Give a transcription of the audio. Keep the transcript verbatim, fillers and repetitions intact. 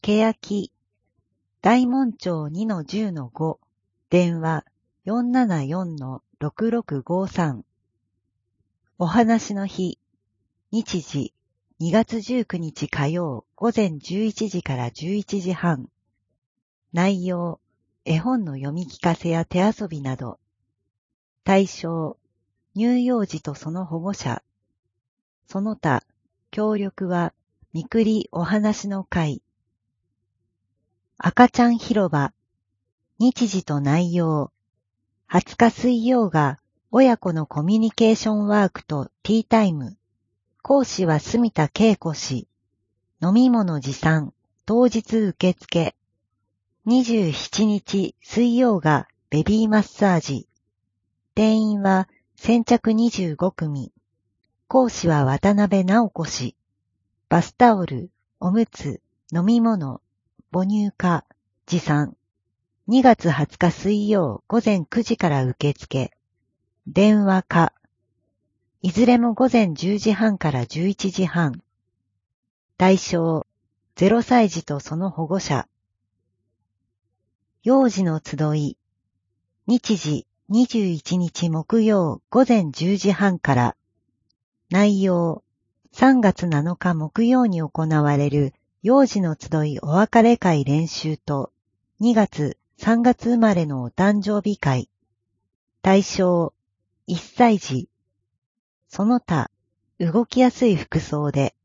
欅、大門町 にのじゅうのご、電話 よんななよんのろくろくごさん。お話の日、日時、にがつじゅうくにち火曜午前じゅういちじからじゅういちじはん。内容、絵本の読み聞かせや手遊びなど。対象、乳幼児とその保護者。その他、協力は、みくりお話の会。赤ちゃん広場。日時と内容。はつか水曜が親子のコミュニケーションワークとティータイム。講師は住田恵子氏。飲み物持参。当日受付。にじゅうしちにち水曜がベビーマッサージ。定員は先着にじゅうごくみ。講師は渡辺直子氏。バスタオル、おむつ、飲み物、母乳化、持参。にがつはつか水曜午前くじから受付。電話か。いずれも午前じゅうじはんからじゅういちじはん。対象、ゼロさい児とその保護者。幼児の集い。日時、にじゅういちにち木曜午前じゅうじはんから。内容、さんがつなのか木曜に行われる幼児の集いお別れ会練習と、にがつ、さんがつ生まれのお誕生日会。対象、いっさい児。その他、動きやすい服装で。